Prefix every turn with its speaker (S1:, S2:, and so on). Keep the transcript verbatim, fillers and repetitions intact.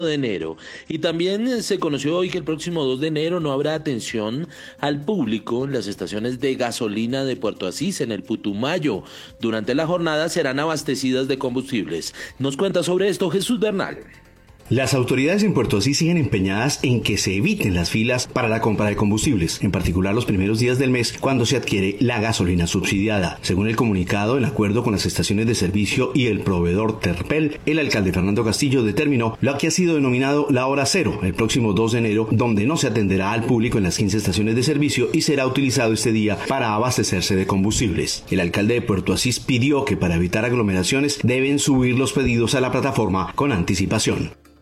S1: de enero. Y también se conoció hoy que el próximo dos de enero no habrá atención al público en las estaciones de gasolina de Puerto Asís, en el Putumayo. Durante la jornada serán abastecidas de combustibles. Nos cuenta sobre esto Jesús Bernal.
S2: Las autoridades en Puerto Asís siguen empeñadas en que se eviten las filas para la compra de combustibles, en particular los primeros días del mes cuando se adquiere la gasolina subsidiada. Según el comunicado, en acuerdo con las estaciones de servicio y el proveedor Terpel, el alcalde Fernando Castillo determinó lo que ha sido denominado la hora cero, el próximo dos de enero, donde no se atenderá al público en las quince estaciones de servicio y será utilizado este día para abastecerse de combustibles. El alcalde de Puerto Asís pidió que para evitar aglomeraciones deben subir los pedidos a la plataforma con anticipación.